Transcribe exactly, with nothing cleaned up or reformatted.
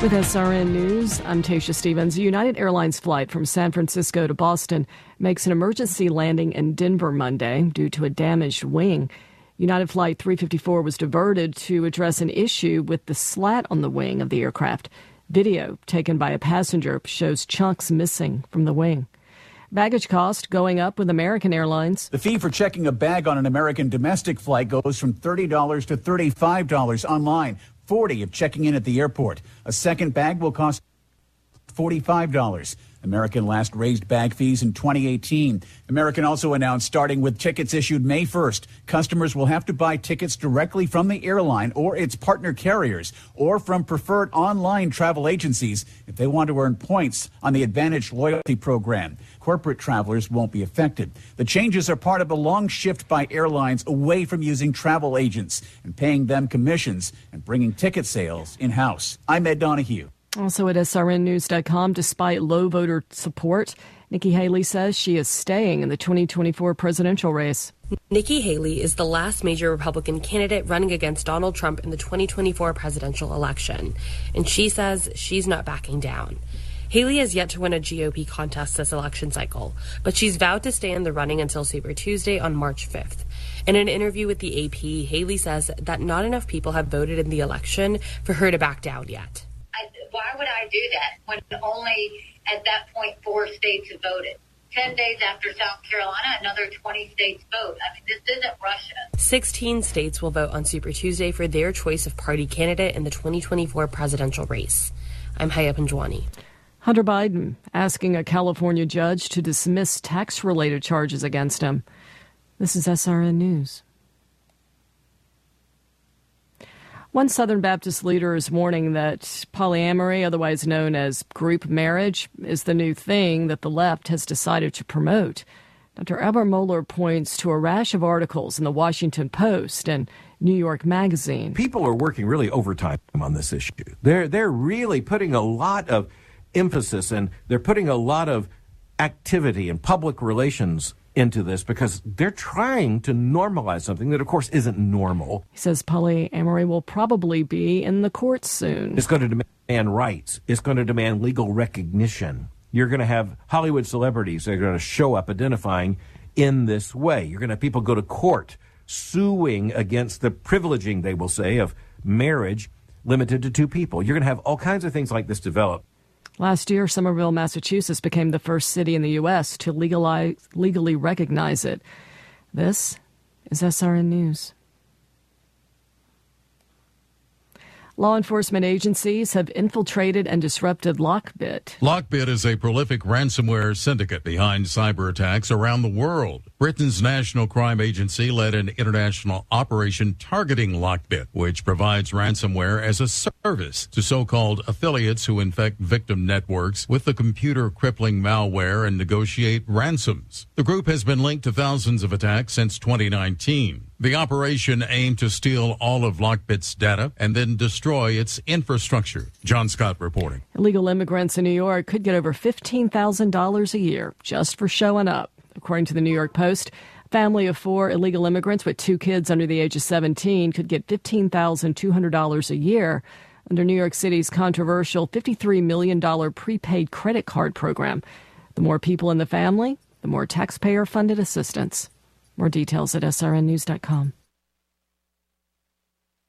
With S R N News, I'm Tasha Stevens. A United Airlines flight from San Francisco to Boston makes an emergency landing in Denver Monday due to a damaged wing. United Flight three fifty-four was diverted to address an issue with the slat on the wing of the aircraft. Video taken by a passenger shows chunks missing from the wing. Baggage cost going up with American Airlines. The fee for checking a bag on an American domestic flight goes from thirty dollars to thirty-five dollars online, forty dollars if checking in at the airport. A second bag will cost forty-five dollars. American last raised bag fees in twenty eighteen. American also announced, starting with tickets issued May first, customers will have to buy tickets directly from the airline or its partner carriers or from preferred online travel agencies if they want to earn points on the Advantage loyalty program. Corporate travelers won't be affected. The changes are part of a long shift by airlines away from using travel agents and paying them commissions and bringing ticket sales in-house. I'm Ed Donahue. Also at S R N news dot com, despite low voter support, Nikki Haley says she is staying in the twenty twenty-four presidential race. Nikki Haley is the last major Republican candidate running against Donald Trump in the twenty twenty-four presidential election, and she says she's not backing down. Haley has yet to win a G O P contest this election cycle, but she's vowed to stay in the running until Super Tuesday on March fifth. In an interview with the A P, Haley says that not enough people have voted in the election for her to back down yet. I, why would I do that when only at that point four states have voted? Ten days after South Carolina, another twenty states vote. I mean, this isn't Russia. sixteen states will vote on Super Tuesday for their choice of party candidate in the twenty twenty-four presidential race. I'm Haya Panjwani. Hunter Biden asking a California judge to dismiss tax-related charges against him. This is S R N News. One Southern Baptist leader is warning that polyamory, otherwise known as group marriage, is the new thing that the left has decided to promote. Doctor Albert Mohler points to a rash of articles in the Washington Post and New York Magazine. People are working really overtime on this issue. They're, they're really putting a lot of emphasis and they're putting a lot of activity and public relations into this because they're trying to normalize something that, of course, isn't normal. He says polyamory will probably be in the courts soon. It's going to demand rights. It's going to demand legal recognition. You're going to have Hollywood celebrities that are going to show up identifying in this way. You're going to have people go to court suing against the privileging, they will say, of marriage limited to two people. You're going to have all kinds of things like this develop. Last year, Somerville, Massachusetts became the first city in the U S to legalize, legally recognize it. This is S R N News. Law enforcement agencies have infiltrated and disrupted Lockbit. Lockbit is a prolific ransomware syndicate behind cyber attacks around the world. Britain's National Crime Agency led an international operation targeting Lockbit, which provides ransomware as a service to so-called affiliates who infect victim networks with the computer-crippling malware and negotiate ransoms. The group has been linked to thousands of attacks since twenty nineteen. The operation aimed to steal all of Lockbit's data and then destroy its infrastructure. John Scott reporting. Illegal immigrants in New York could get over fifteen thousand dollars a year just for showing up. According to the New York Post, a family of four illegal immigrants with two kids under the age of seventeen could get fifteen thousand two hundred dollars a year under New York City's controversial fifty-three million dollars prepaid credit card program. The more people in the family, the more taxpayer-funded assistance. More details at S R N news dot com.